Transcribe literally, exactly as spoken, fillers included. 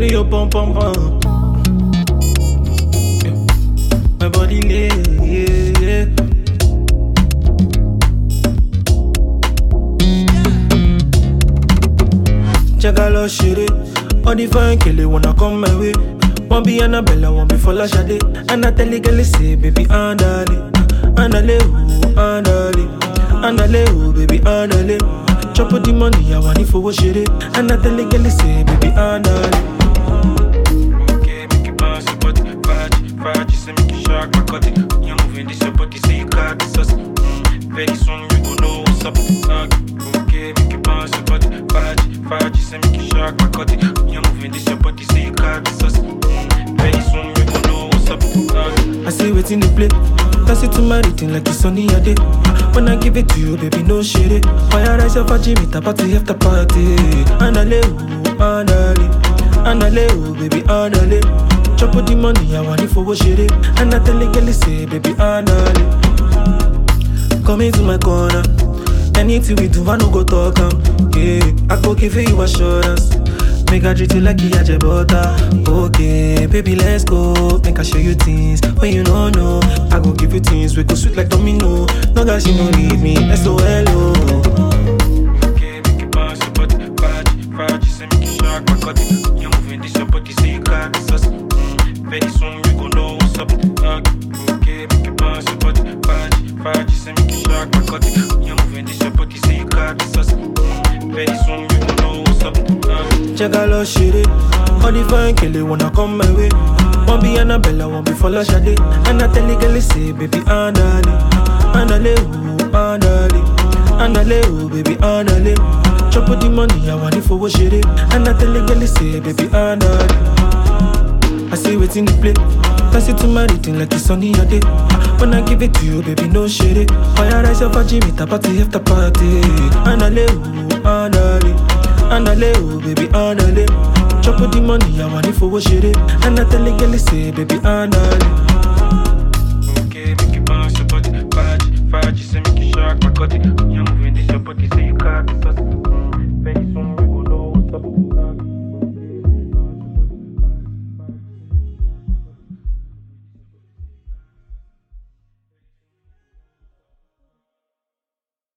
Ready your pom pom pom. My body lay, yeah, yeah. Jagalo shitty. All the fine kill wanna come my way. Won't be Annabella, won't be Fola Shade. And I tell the girl, say, baby, andale. Andale, oh, andale. Andale, oh, baby, andale. Chop the money, I want it for what shit. And I tell the girl, say, baby, andale. Okay, make it bounce, your body, fudge, fudge, say, make it shark, my cut it. You're moving this, your body, say you got this, us. Mm, very soon, you gon' know what's up. Uh, okay, make it bounce, your body, fudge, fudge, say, make it shark, my cut it. You're moving this, your body, say you got this, us. Mm, very soon, you gon' know what's up. Uh, I see what's in the play. Pass it to my rating like it's sunny a day. When I give it to you, baby, no shade. Fire rise up a Jimmy, the party after party. Andale, oh, andale. Andale, oh, baby, andale. Chop the money, I want it for what shit. And I tell the girl, say, baby, andale. Come into my corner. Anything we do, I no go talk am. Yeah, I go give you assurance. Make I treat you like you had your butter. Okay, baby, let's go. Make I show you things when you don't know. I go give you things we go sweet like domino. No guys, you don't need me. S O L O. Okay, make it bounce your body, fudge, fudge, say make it shark, my cut it. You're moving this your body, say you got this us. Mm, very soon you gon' know what's up. Okay, make it bounce your body, fudge, fudge, say make it shark, my cut it. You're moving this your body, say you got this us. Mm, very soon you gon' know what's up. Jagalo shitty. All the fine kill wanna come my way. Won't be Annabella, won't be Fola Shade. And I tell the girl, say, baby, andale. Andale, oh, andale. Andale, oh, baby, andale. Chop the money, I want it for what shit. And I tell the girl, say, baby, andale. I see what's in the play. Pass it to my rating like it's sunny a day. When I give it to you, baby, no shade. Fire rise up a Jimmy, the party after party. Andale, oh, andale. Andale, oh, baby, andale. Chop the money, I want it for what shit. And I tell the girl, say, baby, andale. Okay, make it bounce your body, fudge, fudge, say make it shark, my cut it. You're moving